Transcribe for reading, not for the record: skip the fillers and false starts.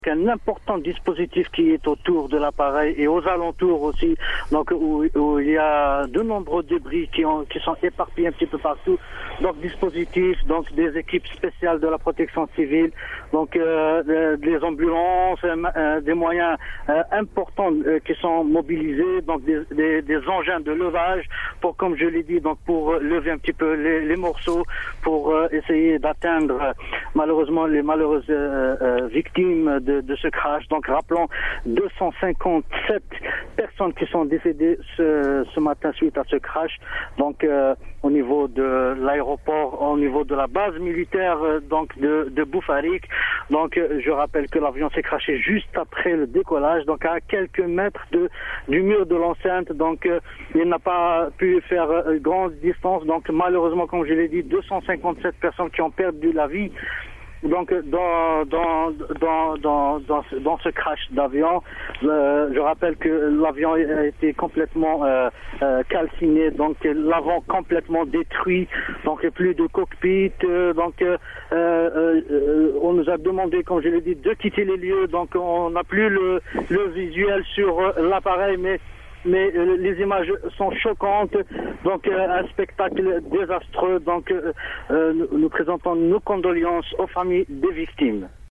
Un important dispositif qui est autour de l'appareil et aux alentours aussi, donc où il y a de nombreux débris qui sont éparpillés un petit peu partout. Donc dispositifs, donc des équipes spéciales de la protection civile, donc des ambulances, des moyens importants qui sont mobilisés, donc des engins de levage pour, comme je l'ai dit, donc pour lever un petit peu les morceaux, pour essayer d'atteindre malheureusement les malheureuses victimes de ce crash. Donc rappelons 257 personnes qui sont décédées ce matin suite à ce crash. Donc au niveau de l'aéroport, au niveau de la base militaire donc de Boufarik. Donc je rappelle que l'avion s'est crashé juste après le décollage, donc à quelques mètres du mur de l'enceinte. Donc il n'a pas pu faire grande distance. Donc malheureusement, comme je l'ai dit, 257 personnes qui ont perdu la vie. Donc dans ce crash d'avion, je rappelle que l'avion a été complètement calciné, donc l'avant complètement détruit, donc plus de cockpit, donc on nous a demandé, comme je l'ai dit, de quitter les lieux, donc on n'a plus le visuel sur l'appareil, mais les images sont choquantes, donc un spectacle désastreux. Donc nous présentons nos condoléances aux familles des victimes.